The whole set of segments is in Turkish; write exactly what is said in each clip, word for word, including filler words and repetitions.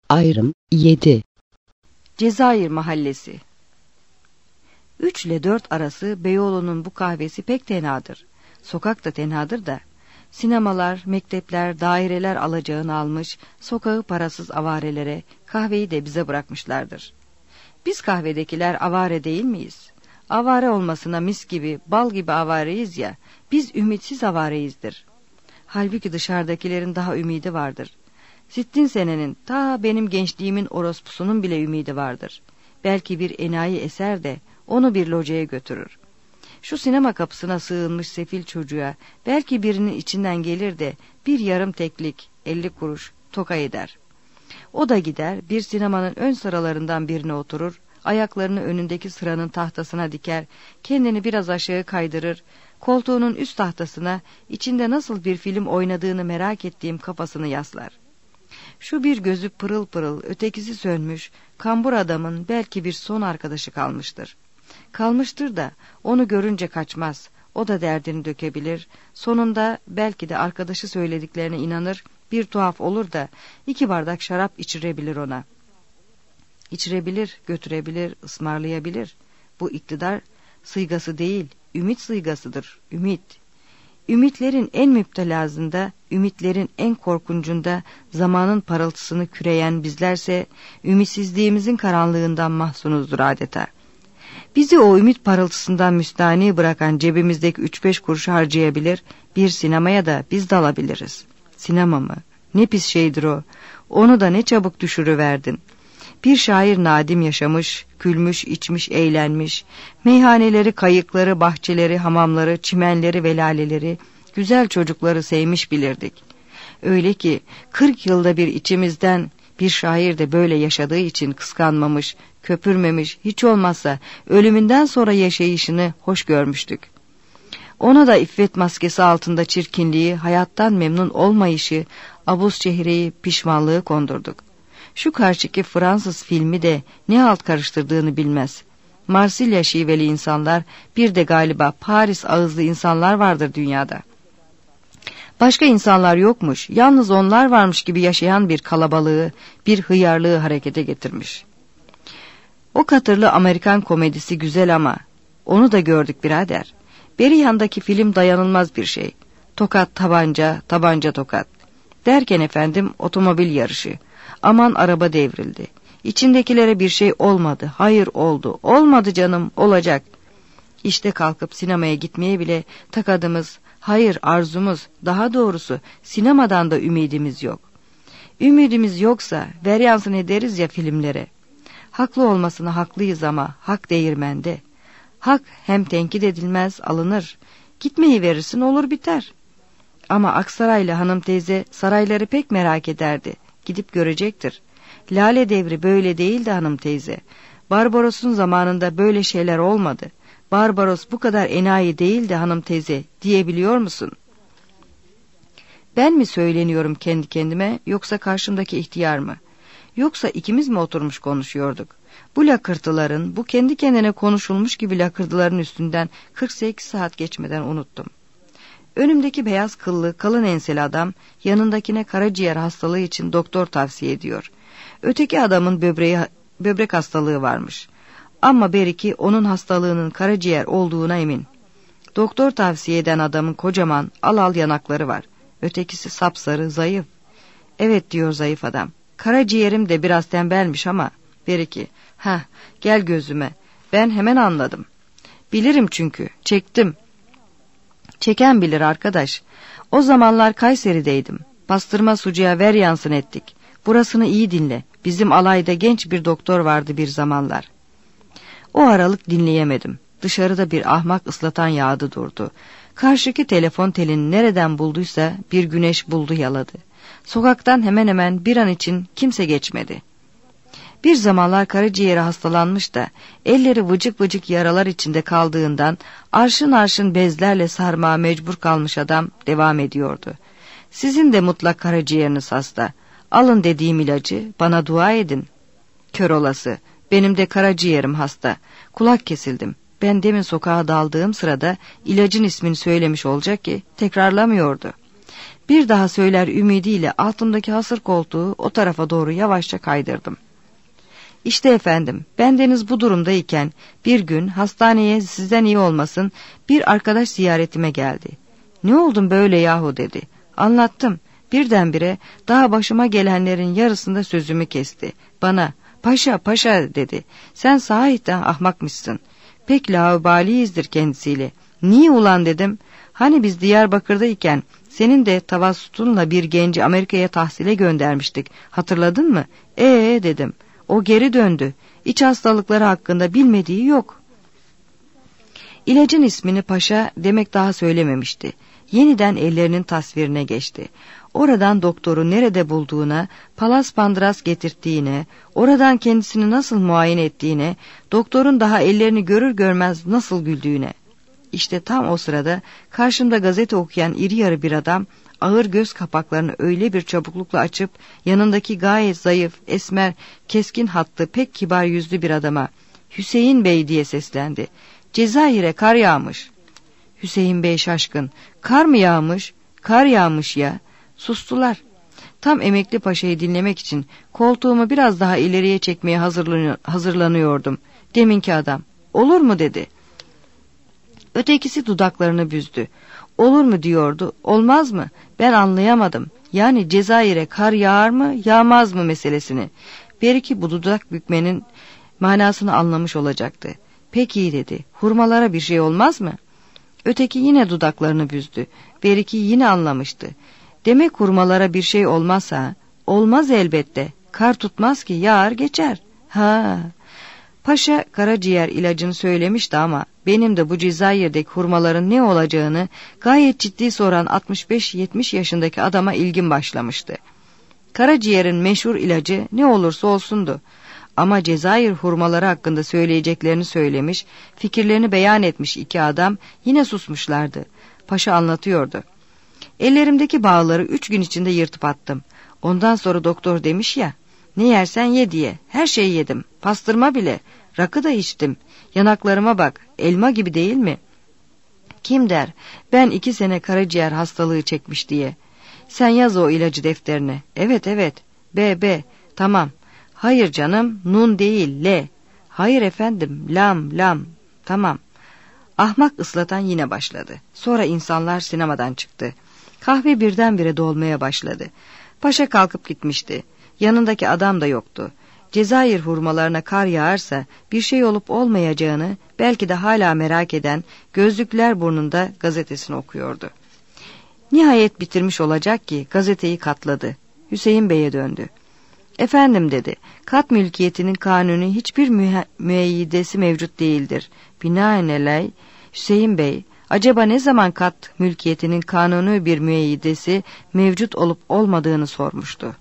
Ayrım yedi. Cezayir Mahallesi. Üç ile dört arası Beyoğlu'nun bu kahvesi pek tenadır. Sokak da tenadır da. Sinemalar, mektepler, daireler alacağını almış, sokağı parasız avarelere, kahveyi de bize bırakmışlardır. Biz kahvedekiler avare değil miyiz? Avare olmasına mis gibi, bal gibi avareyiz ya, biz ümitsiz avareyizdir. Halbuki dışarıdakilerin daha ümidi vardır. Sittin senenin, ta benim gençliğimin orospusunun bile ümidi vardır. Belki bir enayi eser de onu bir locaya götürür. Şu sinema kapısına sığınmış sefil çocuğa belki birinin içinden gelir de bir yarım teklik, elli kuruş toka eder. O da gider bir sinemanın ön sıralarından birine oturur, ayaklarını önündeki sıranın tahtasına diker, kendini biraz aşağı kaydırır, koltuğunun üst tahtasına içinde nasıl bir film oynadığını merak ettiğim kafasını yaslar. Şu bir gözü pırıl pırıl, ötekisi sönmüş, kambur adamın belki bir son arkadaşı kalmıştır. Kalmıştır da onu görünce kaçmaz, o da derdini dökebilir, sonunda belki de arkadaşı söylediklerine inanır, bir tuhaf olur da iki bardak şarap içirebilir ona. İçirebilir, götürebilir, ısmarlayabilir. Bu iktidar sıygası değil, ümit sıйgasıdır, ümit. Ümitlerin en müptelazında, ümitlerin en korkuncunda zamanın parıltısını küreyen bizlerse ümitsizliğimizin karanlığından mahzunuzdur adeta. Bizi o ümit parıltısından müstani bırakan cebimizdeki üç beş kuruş harcayabilir, bir sinemaya da biz dalabiliriz. Sinema mı? Ne pis şeydir o. Onu da ne çabuk düşürüverdin. Bir şair nadim yaşamış, külmüş, içmiş, eğlenmiş, meyhaneleri, kayıkları, bahçeleri, hamamları, çimenleri ve laleleri, güzel çocukları sevmiş bilirdik. Öyle ki kırk yılda bir içimizden bir şair de böyle yaşadığı için kıskanmamış, köpürmemiş, hiç olmazsa ölümünden sonra yaşayışını hoş görmüştük. Ona da iffet maskesi altında çirkinliği, hayattan memnun olmayışı, abuz çehreyi, pişmanlığı kondurduk. Şu karşıki Fransız filmi de ne halt karıştırdığını bilmez. Marsilya şiveli insanlar, bir de galiba Paris ağızlı insanlar vardır dünyada. Başka insanlar yokmuş, yalnız onlar varmış gibi yaşayan bir kalabalığı, bir hıyarlığı harekete getirmiş. O katırlı Amerikan komedisi güzel ama onu da gördük birader. Beri yandaki film dayanılmaz bir şey. Tokat tabanca, tabanca tokat. Derken efendim otomobil yarışı. Aman araba devrildi. İçindekilere bir şey olmadı. Hayır oldu. Olmadı canım, olacak. İşte kalkıp sinemaya gitmeye bile takadımız, hayır arzumuz, daha doğrusu sinemadan da ümidimiz yok. Ümidimiz yoksa veryansın ederiz ya filmlere. Haklı olmasına haklıyız ama hak değirmende. Hak hem tenkit edilmez, alınır. Gitmeyi verirsin olur biter. Ama Aksaraylı hanım teyze sarayları pek merak ederdi. Gidip görecektir. Lale devri böyle değildi hanım teyze. Barbaros'un zamanında böyle şeyler olmadı. Barbaros bu kadar enayi değildi hanım teyze diyebiliyor musun? Ben mi söyleniyorum kendi kendime yoksa karşımdaki ihtiyar mı? Yoksa ikimiz mi oturmuş konuşuyorduk? Bu lakırtıların, bu kendi kendine konuşulmuş gibi lakırtıların üstünden kırk sekiz saat geçmeden unuttum. Önümdeki beyaz kıllı, kalın enseli adam yanındakine karaciğer hastalığı için doktor tavsiye ediyor. Öteki adamın böbreği, böbrek hastalığı varmış. Ama beriki onun hastalığının karaciğer olduğuna emin. Doktor tavsiye eden adamın kocaman al al yanakları var. Ötekisi sapsarı, zayıf. Evet diyor zayıf adam. Karaciğerim de biraz tembelmiş ama beriki. Heh, gel gözüme. Ben hemen anladım. Bilirim çünkü. Çektim. Çeken bilir arkadaş. O zamanlar Kayseri'deydim. Pastırma sucuğa ver yansın ettik. Burasını iyi dinle. Bizim alayda genç bir doktor vardı bir zamanlar. O aralık dinleyemedim. Dışarıda bir ahmak ıslatan yağdı durdu. Karşıki telefon telini nereden bulduysa bir güneş buldu yaladı. Sokaktan hemen hemen bir an için kimse geçmedi. Bir zamanlar karaciğeri hastalanmış da elleri vıcık vıcık yaralar içinde kaldığından arşın arşın bezlerle sarmaya mecbur kalmış adam devam ediyordu. Sizin de mutlak karaciğeriniz hasta. Alın dediğim ilacı, bana dua edin. Kör olası, benim de karaciğerim hasta. Kulak kesildim. Ben demin sokağa daldığım sırada ilacın ismini söylemiş olacak ki tekrarlamıyordu. Bir daha söyler ümidiyle altımdaki hasır koltuğu o tarafa doğru yavaşça kaydırdım. İşte efendim, bendeniz bu durumdayken bir gün hastaneye sizden iyi olmasın bir arkadaş ziyaretime geldi. Ne oldun böyle yahu dedi. Anlattım. Birdenbire daha başıma gelenlerin yarısında sözümü kesti. Bana paşa paşa dedi. Sen sahiden ahmakmışsın. Pek laubaliyizdir kendisiyle. Niye ulan dedim. Hani biz Diyarbakır'dayken senin de tavassutunla bir genci Amerika'ya tahsile göndermiştik. Hatırladın mı? Ee dedim. O geri döndü. İç hastalıkları hakkında bilmediği yok. İlacın ismini paşa demek daha söylememişti. Yeniden ellerinin tasvirine geçti. Oradan doktoru nerede bulduğuna, palas pandras getirttiğine, oradan kendisini nasıl muayene ettiğine, doktorun daha ellerini görür görmez nasıl güldüğüne. İşte tam o sırada karşımda gazete okuyan iri yarı bir adam, ağır göz kapaklarını öyle bir çabuklukla açıp, yanındaki gayet zayıf, esmer, keskin hattı pek kibar yüzlü bir adama, Hüseyin Bey diye seslendi. Cezayir'e kar yağmış. Hüseyin Bey şaşkın. Kar mı yağmış? Kar yağmış ya. Sustular. Tam emekli paşayı dinlemek için koltuğumu biraz daha ileriye çekmeye hazırlanıyor, hazırlanıyordum. Deminki adam. Olur mu dedi. Ötekisi dudaklarını büzdü. Olur mu diyordu. Olmaz mı? Ben anlayamadım. Yani Cezayir'e kar yağar mı yağmaz mı meselesini. Beriki bu dudak bükmenin manasını anlamış olacaktı. Peki dedi. Hurmalara bir şey olmaz mı? Öteki yine dudaklarını büzdü. Beriki yine anlamıştı. Demek hurmalara bir şey olmazsa, olmaz elbette. Kar tutmaz ki, yağar geçer. Ha. Paşa karaciğer ilacını söylemişti ama benim de bu Cezayir'deki hurmaların ne olacağını gayet ciddi soran altmış beş yetmiş yaşındaki adama ilgim başlamıştı. Karaciğerin meşhur ilacı ne olursa olsundu. Ama Cezayir hurmaları hakkında söyleyeceklerini söylemiş, fikirlerini beyan etmiş iki adam yine susmuşlardı. Paşa anlatıyordu. Ellerimdeki bağları üç gün içinde yırtıp attım. Ondan sonra doktor demiş ya, ne yersen ye diye. Her şeyi yedim, pastırma bile, rakı da içtim. Yanaklarıma bak, elma gibi değil mi? Kim der, ben iki sene karaciğer hastalığı çekmiş diye. Sen yaz o ilacı defterine. Evet evet, B B, tamam. Hayır canım, nun değil, L. Hayır efendim, lam, lam. Tamam. Ahmak ıslatan yine başladı. Sonra insanlar sinemadan çıktı. Kahve birdenbire dolmaya başladı. Paşa kalkıp gitmişti. Yanındaki adam da yoktu. Cezayir hurmalarına kar yağarsa bir şey olup olmayacağını belki de hala merak eden gözlükler burnunda gazetesini okuyordu. Nihayet bitirmiş olacak ki gazeteyi katladı. Hüseyin Bey'e döndü. Efendim dedi, kat mülkiyetinin kanuni hiçbir mühe- müeyyidesi mevcut değildir. Binaenaleyh Hüseyin Bey, acaba ne zaman kat mülkiyetinin kanuni bir müeyyidesi mevcut olup olmadığını sormuştu.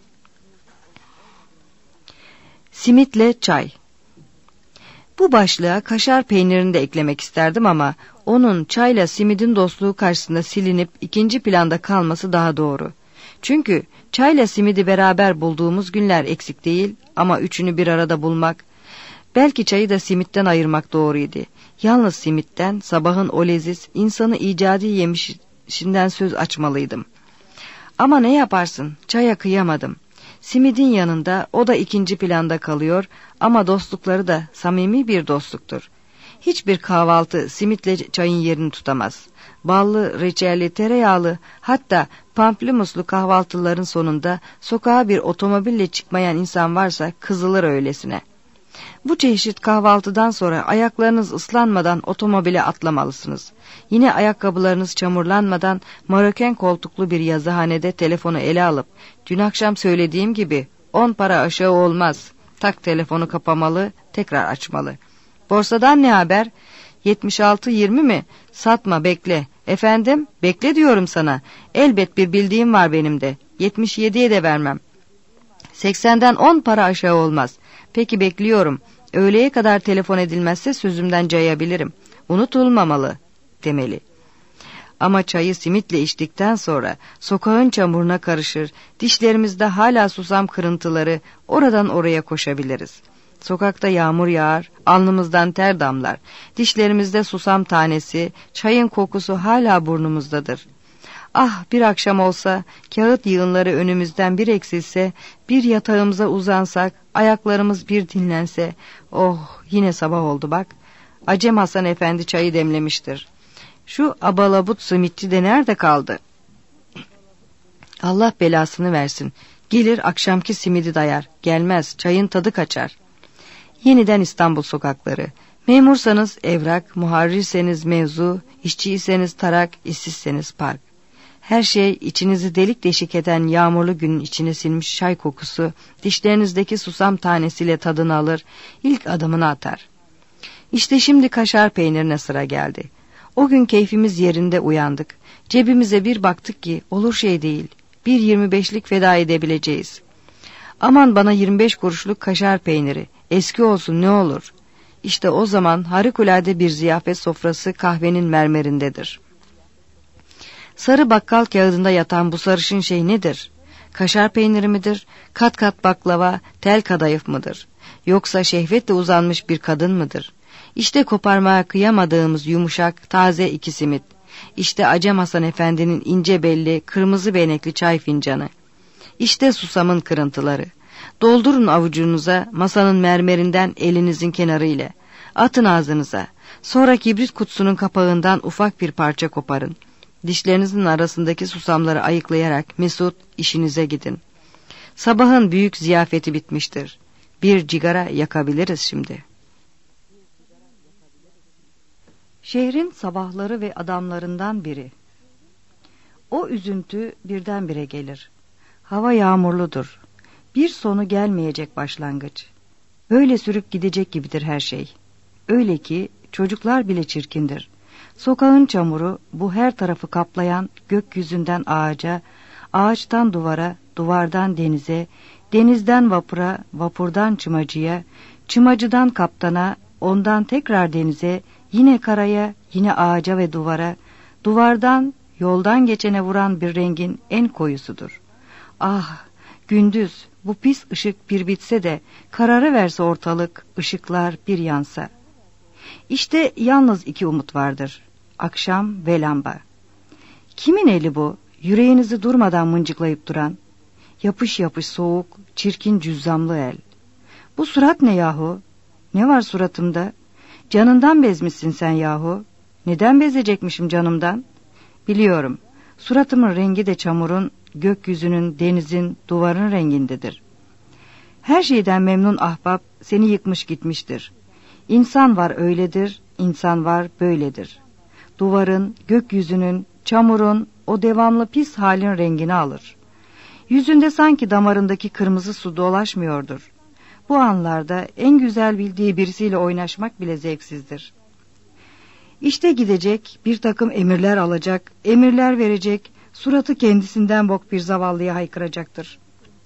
Simitle çay. Bu başlığa kaşar peynirini de eklemek isterdim ama onun çayla simidin dostluğu karşısında silinip ikinci planda kalması daha doğru. Çünkü çayla simidi beraber bulduğumuz günler eksik değil ama üçünü bir arada bulmak, belki çayı da simitten ayırmak doğruydu. Yalnız simitten, sabahın o leziz, insanı icadi yemişinden söz açmalıydım. Ama ne yaparsın, çaya kıyamadım. Simidin yanında o da ikinci planda kalıyor ama dostlukları da samimi bir dostluktur. Hiçbir kahvaltı simitle çayın yerini tutamaz. Ballı, reçelli, tereyağlı, hatta pamplemousslu kahvaltıların sonunda sokağa bir otomobille çıkmayan insan varsa kızılır öylesine. Bu çeşit kahvaltıdan sonra ayaklarınız ıslanmadan otomobile atlamalısınız. Yine ayakkabılarınız çamurlanmadan Maroken koltuklu bir yazıhanede telefonu ele alıp, dün akşam söylediğim gibi on para aşağı olmaz. Tak telefonu kapamalı, tekrar açmalı. Borsadan ne haber? yetmiş altı yirmi mi? Satma, bekle. Efendim, bekle diyorum sana. Elbet bir bildiğim var benim de. yetmiş yediye de vermem. seksenden on para aşağı olmaz. Peki bekliyorum. Öğleye kadar telefon edilmezse sözümden cayabilirim. Unutulmamalı demeli. Ama çayı simitle içtikten sonra sokağın çamuruna karışır, dişlerimizde hala susam kırıntıları, oradan oraya koşabiliriz. Sokakta yağmur yağar, alnımızdan ter damlar, dişlerimizde susam tanesi, çayın kokusu hala burnumuzdadır. Ah, bir akşam olsa, kağıt yığınları önümüzden bir eksilse, bir yatağımıza uzansak, ayaklarımız bir dinlense. Oh, yine sabah oldu bak. Acem Hasan Efendi çayı demlemiştir. Şu abalabut simitçi de nerede kaldı? Allah belasını versin. Gelir akşamki simidi dayar. Gelmez, çayın tadı kaçar. Yeniden İstanbul sokakları. Memursanız evrak, muharrirseniz mevzu, işçiyseniz tarak, işsizseniz park. Her şey içinizi delik deşik eden yağmurlu günün içine sinmiş çay kokusu, dişlerinizdeki susam tanesiyle tadını alır, ilk adımını atar. İşte şimdi kaşar peynirine sıra geldi. O gün keyfimiz yerinde uyandık. Cebimize bir baktık ki olur şey değil. Bir yirmi beşlik feda edebileceğiz. Aman bana yirmi beş kuruşluk kaşar peyniri, eski olsun ne olur. İşte o zaman harikulade bir ziyafet sofrası kahvenin mermerindedir. Sarı bakkal kağıdında yatan bu sarışın şey nedir? Kaşar peyniri midir? Kat kat baklava, tel kadayıf mıdır? Yoksa şehvetle uzanmış bir kadın mıdır? İşte koparmaya kıyamadığımız yumuşak, taze iki simit. İşte Acem Hasan Efendi'nin ince belli, kırmızı benekli çay fincanı. İşte susamın kırıntıları. Doldurun avucunuza, masanın mermerinden elinizin kenarı ile. Atın ağzınıza. Sonra kibrit kutusunun kapağından ufak bir parça koparın. Dişlerinizin arasındaki susamları ayıklayarak mesut işinize gidin. Sabahın büyük ziyafeti bitmiştir. Bir cigara yakabiliriz şimdi. Şehrin sabahları ve adamlarından biri. O üzüntü birdenbire gelir. Hava yağmurludur. Bir sonu gelmeyecek başlangıç. Böyle sürüp gidecek gibidir her şey. Öyle ki çocuklar bile çirkindir. Sokağın çamuru bu her tarafı kaplayan gökyüzünden ağaca, ağaçtan duvara, duvardan denize, denizden vapura, vapurdan çımacıya, çımacıdan kaptana, ondan tekrar denize, yine karaya, yine ağaca ve duvara, duvardan, yoldan geçene vuran bir rengin en koyusudur. Ah, gündüz bu pis ışık bir bitse de kararı verse ortalık, ışıklar bir yansa. İşte yalnız iki umut vardır. Akşam ve lamba. Kimin eli bu? Yüreğinizi durmadan mıncıklayıp duran. Yapış yapış soğuk, çirkin cüzzamlı el. Bu surat ne yahu? Ne var suratımda? Canından bezmişsin sen yahu. Neden bezecekmişim canımdan? Biliyorum. Suratımın rengi de çamurun, gökyüzünün, denizin, duvarın rengindedir. Her şeyden memnun ahbap seni yıkmış gitmiştir. İnsan var öyledir, insan var böyledir. Duvarın, gökyüzünün, çamurun, o devamlı pis halin rengini alır. Yüzünde sanki damarındaki kırmızı su dolaşmıyordur. Bu anlarda en güzel bildiği birisiyle oynaşmak bile zevksizdir. İşte gidecek, bir takım emirler alacak, emirler verecek, suratı kendisinden bok bir zavallıya haykıracaktır.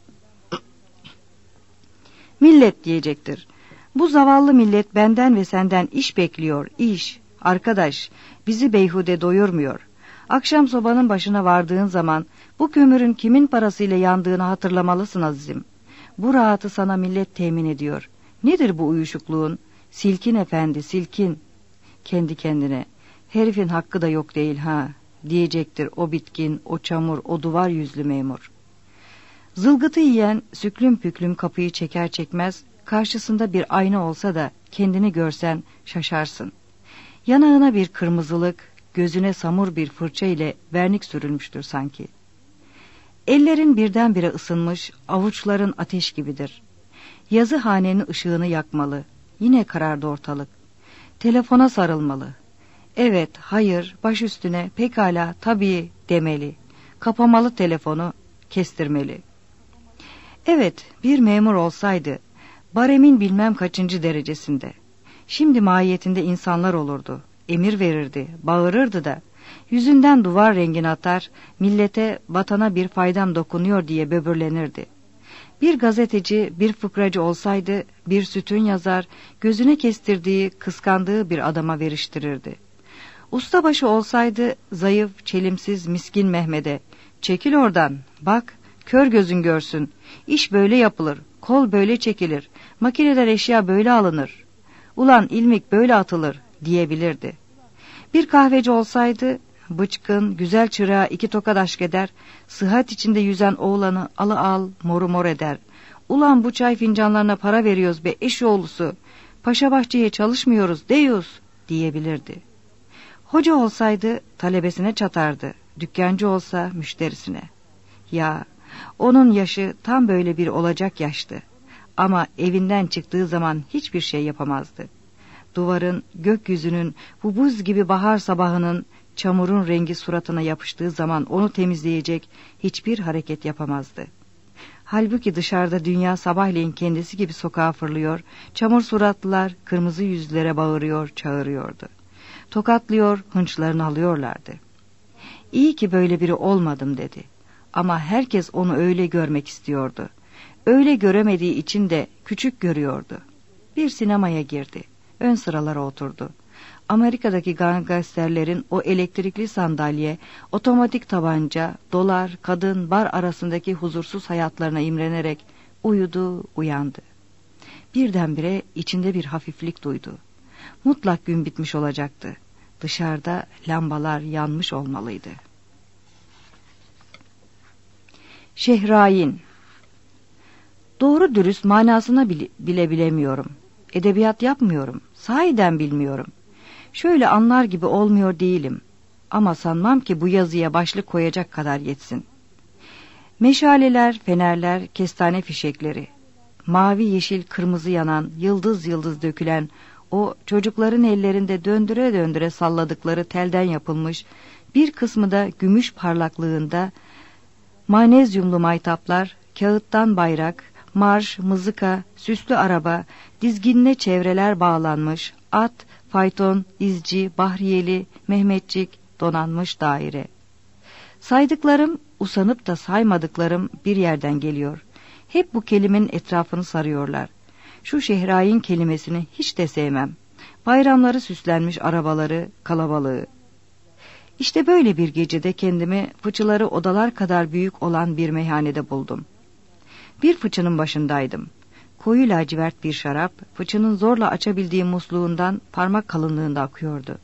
Millet diyecektir. Bu zavallı millet benden ve senden iş bekliyor, iş. Arkadaş, bizi beyhude doyurmuyor. Akşam sobanın başına vardığın zaman bu kömürün kimin parasıyla yandığını hatırlamalısın azizim. Bu rahatı sana millet temin ediyor. Nedir bu uyuşukluğun? Silkin efendi, silkin. Kendi kendine, herifin hakkı da yok değil ha, diyecektir o bitkin, o çamur, o duvar yüzlü memur. Zılgıtı yiyen süklüm püklüm kapıyı çeker çekmez, karşısında bir ayna olsa da kendini görsen şaşarsın. Yanağına bir kırmızılık, gözüne samur bir fırça ile vernik sürülmüştür sanki. Ellerin birdenbire ısınmış, avuçların ateş gibidir. Yazıhanenin ışığını yakmalı, yine karardı ortalık. Telefona sarılmalı. Evet, hayır, baş üstüne, pekala, tabii demeli. Kapamalı telefonu, kestirmeli. Evet, bir memur olsaydı, baremin bilmem kaçıncı derecesinde. Şimdi mahiyetinde insanlar olurdu, emir verirdi, bağırırdı da, yüzünden duvar rengini atar, millete, vatana bir faydam dokunuyor diye böbürlenirdi. Bir gazeteci, bir fıkracı olsaydı, bir sütun yazar, gözüne kestirdiği, kıskandığı bir adama veriştirirdi. Ustabaşı olsaydı, zayıf, çelimsiz, miskin Mehmet'e, çekil oradan, bak, kör gözün görsün, iş böyle yapılır, kol böyle çekilir, makineler eşya böyle alınır, ulan ilmik böyle atılır, diyebilirdi. Bir kahveci olsaydı, bıçkın, güzel çırağa iki tokat aşk eder, sıhhat içinde yüzen oğlanı alı al, moru mor eder. Ulan bu çay fincanlarına para veriyoruz be eşoğlusu, paşa bahçeye çalışmıyoruz deyuz diyebilirdi. Hoca olsaydı talebesine çatardı, dükkancı olsa müşterisine. Ya onun yaşı tam böyle bir olacak yaştı. Ama evinden çıktığı zaman hiçbir şey yapamazdı. Duvarın, gökyüzünün, bu buz gibi bahar sabahının çamurun rengi suratına yapıştığı zaman onu temizleyecek hiçbir hareket yapamazdı. Halbuki dışarıda dünya sabahleyin kendisi gibi sokağa fırlıyor, çamur suratlılar kırmızı yüzlere bağırıyor, çağırıyordu. Tokatlıyor, hınçlarını alıyorlardı. İyi ki böyle biri olmadım dedi. Ama herkes onu öyle görmek istiyordu. Öyle göremediği için de küçük görüyordu. Bir sinemaya girdi. Ön sıralara oturdu. Amerika'daki gangsterlerin o elektrikli sandalye, otomatik tabanca, dolar, kadın, bar arasındaki huzursuz hayatlarına imrenerek uyudu, uyandı. Birdenbire içinde bir hafiflik duydu. Mutlak gün bitmiş olacaktı. Dışarıda lambalar yanmış olmalıydı. Şehrayin. Doğru dürüst manasını bile, bile bilemiyorum. Edebiyat yapmıyorum. Sahiden bilmiyorum. Şöyle anlar gibi olmuyor değilim. Ama sanmam ki bu yazıya başlık koyacak kadar yetsin. Meşaleler, fenerler, kestane fişekleri. Mavi, yeşil, kırmızı yanan, yıldız yıldız dökülen, o çocukların ellerinde döndüre döndüre salladıkları telden yapılmış, bir kısmı da gümüş parlaklığında, manezyumlu maytaplar, kağıttan bayrak, marş, mızıka, süslü araba, dizginle çevreler bağlanmış, at, fayton, izci, bahriyeli, Mehmetçik, donanmış daire. Saydıklarım, usanıp da saymadıklarım bir yerden geliyor. Hep bu kelimenin etrafını sarıyorlar. Şu Şehrayin kelimesini hiç de sevmem. Bayramları süslenmiş arabaları, kalabalığı. İşte böyle bir gecede kendimi fıçıları odalar kadar büyük olan bir meyhanede buldum. Bir fıçının başındaydım. Koyu lacivert bir şarap, fıçının zorla açabildiği musluğundan parmak kalınlığında akıyordu.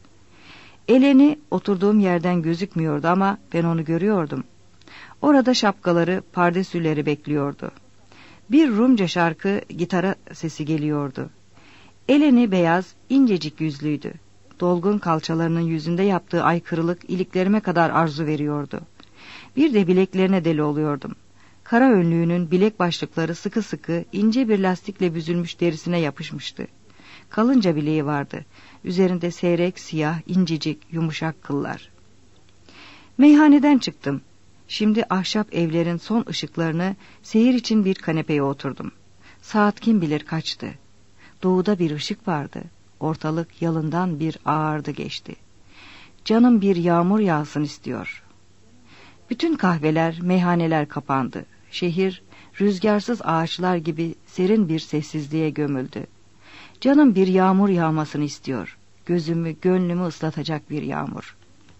Eleni oturduğum yerden gözükmüyordu ama ben onu görüyordum. Orada şapkaları, pardesüleri bekliyordu. Bir Rumca şarkı gitara sesi geliyordu. Eleni beyaz, incecik yüzlüydü. Dolgun kalçalarının yüzünde yaptığı aykırılık iliklerime kadar arzu veriyordu. Bir de bileklerine deli oluyordum. Kara önlüğünün bilek başlıkları sıkı sıkı ince bir lastikle büzülmüş derisine yapışmıştı. Kalınca bileği vardı. Üzerinde seyrek, siyah, incecik, yumuşak kıllar. Meyhaneden çıktım. Şimdi ahşap evlerin son ışıklarını seyir için bir kanepeye oturdum. Saat kim bilir kaçtı. Doğuda bir ışık vardı. Ortalık yalından bir ağardı geçti. Canım bir yağmur yağsın istiyor. Bütün kahveler, meyhaneler kapandı. Şehir, rüzgarsız ağaçlar gibi serin bir sessizliğe gömüldü. Canım bir yağmur yağmasını istiyor. Gözümü, gönlümü ıslatacak bir yağmur.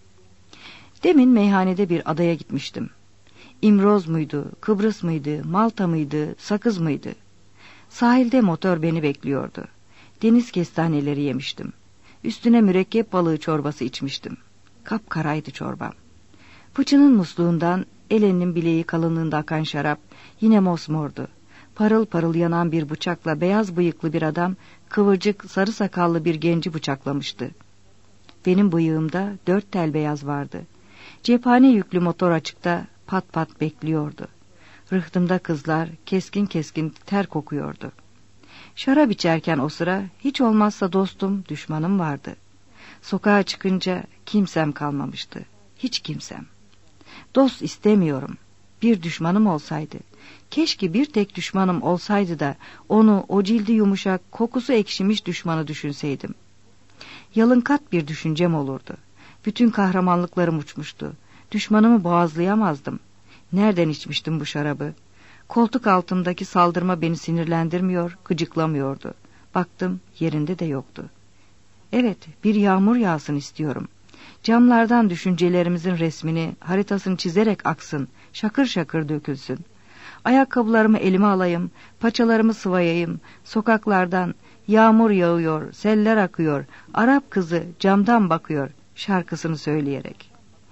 Demin meyhanede bir adaya gitmiştim. İmroz muydu, Kıbrıs mıydı, Malta mıydı, Sakız mıydı? Sahilde motor beni bekliyordu. Deniz kestaneleri yemiştim. Üstüne mürekkep balığı çorbası içmiştim. Kapkaraydı çorbam. Fıçının musluğundan Eleni'nin bileği kalınlığında akan şarap yine mosmordu. Parıl parıl yanan bir bıçakla beyaz bıyıklı bir adam kıvırcık sarı sakallı bir genci bıçaklamıştı. Benim bıyığımda dört tel beyaz vardı. Cephane yüklü motor açıkta pat pat bekliyordu. Rıhtımda kızlar keskin keskin ter kokuyordu. Şarap içerken o sıra hiç olmazsa dostum, düşmanım vardı. Sokağa çıkınca kimsem kalmamıştı. Hiç kimsem. Dost istemiyorum. Bir düşmanım olsaydı. Keşke bir tek düşmanım olsaydı da onu, o cildi yumuşak, kokusu ekşimiş düşmanı düşünseydim. Yalınkat bir düşüncem olurdu. Bütün kahramanlıklarım uçmuştu. Düşmanımı boğazlayamazdım. Nereden içmiştim bu şarabı? Koltuk altımdaki saldırma beni sinirlendirmiyor, gıcıklamıyordu. Baktım yerinde de yoktu. Evet, bir yağmur yağsın istiyorum. Camlardan düşüncelerimizin resmini, haritasını çizerek aksın, şakır şakır dökülsün. Ayakkabılarımı elime alayım, paçalarımı sıvayayım, sokaklardan yağmur yağıyor, seller akıyor, Arap kızı camdan bakıyor şarkısını söyleyerek.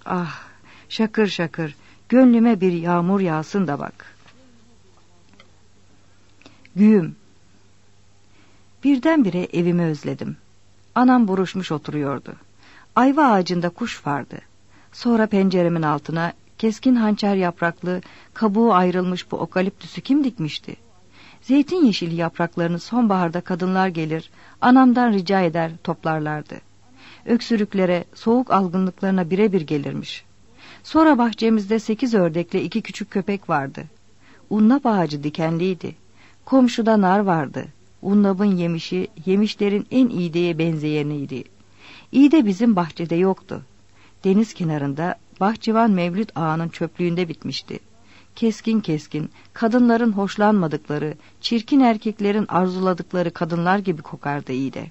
ah, şakır şakır, gönlüme bir yağmur yağsın da bak. Güğüm. Birdenbire evimi özledim. Anam buruşmuş oturuyordu. Ayva ağacında kuş vardı. Sonra penceremin altına keskin hançer yapraklı, kabuğu ayrılmış bu okaliptüsü kim dikmişti? Zeytin yeşili yapraklarını sonbaharda kadınlar gelir, anamdan rica eder toplarlardı. Öksürüklere, soğuk algınlıklarına birebir gelirmiş. Sonra bahçemizde sekiz ördekle iki küçük köpek vardı. Unnap ağacı dikenliydi. Komşuda nar vardı. Unnap'ın yemişi, yemişlerin en iğdeye benzeyeniydi. İğde bizim bahçede yoktu. Deniz kenarında bahçıvan Mevlüt Ağa'nın çöplüğünde bitmişti. Keskin keskin, kadınların hoşlanmadıkları, çirkin erkeklerin arzuladıkları kadınlar gibi kokardı iğde.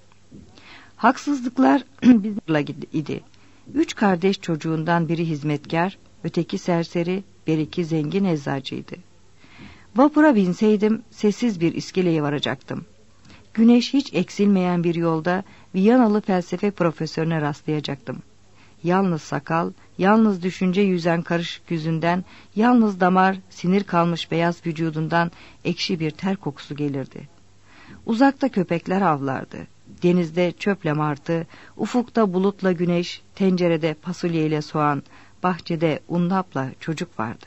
Haksızlıklar bizimle idi. Üç kardeş çocuğundan biri hizmetkar, öteki serseri, beriki zengin eczacıydı. Vapura binseydim sessiz bir iskeleye varacaktım. Güneş hiç eksilmeyen bir yolda Viyanalı felsefe profesörüne rastlayacaktım. Yalnız sakal, yalnız düşünce yüzen karışık yüzünden, yalnız damar, sinir kalmış beyaz vücudundan ekşi bir ter kokusu gelirdi. Uzakta köpekler avlardı. Denizde çöple martı, ufukta bulutla güneş, tencerede fasulyeyle soğan, bahçede unnapla çocuk vardı.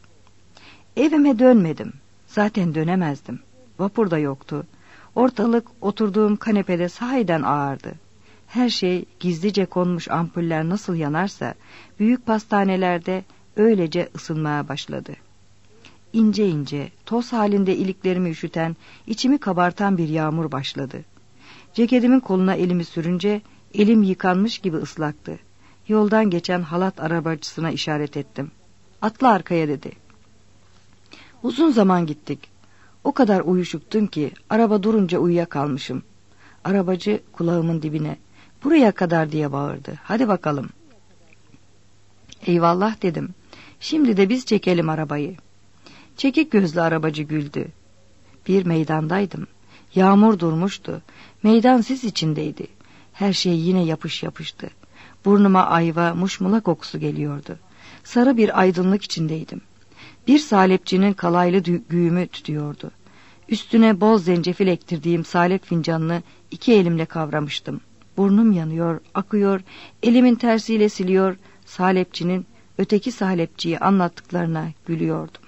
Evime dönmedim. Zaten dönemezdim. Vapur da yoktu. Ortalık oturduğum kanepede sahiden ağırdı. Her şey gizlice konmuş ampuller nasıl yanarsa büyük pastanelerde öylece ısınmaya başladı. İnce ince, toz halinde iliklerimi üşüten, içimi kabartan bir yağmur başladı. Ceketimin koluna elimi sürünce elim yıkanmış gibi ıslaktı. Yoldan geçen halat arabacısına işaret ettim. Atla arkaya dedi. Uzun zaman gittik. O kadar uyuşuktun ki araba durunca uyuyakalmışım. Arabacı kulağımın dibine buraya kadar diye bağırdı. Hadi bakalım. Eyvallah dedim. Şimdi de biz çekelim arabayı. Çekik gözlü arabacı güldü. Bir meydandaydım. Yağmur durmuştu. Meydan sis içindeydi. Her şey yine yapış yapıştı. Burnuma ayva, muşmula kokusu geliyordu. Sarı bir aydınlık içindeydim. Bir salepçinin kalaylı güğümü tutuyordu. Üstüne bol zencefil ektirdiğim salep fincanını iki elimle kavramıştım. Burnum yanıyor, akıyor, elimin tersiyle siliyor, salepçinin öteki salepçiyi anlattıklarına gülüyordum.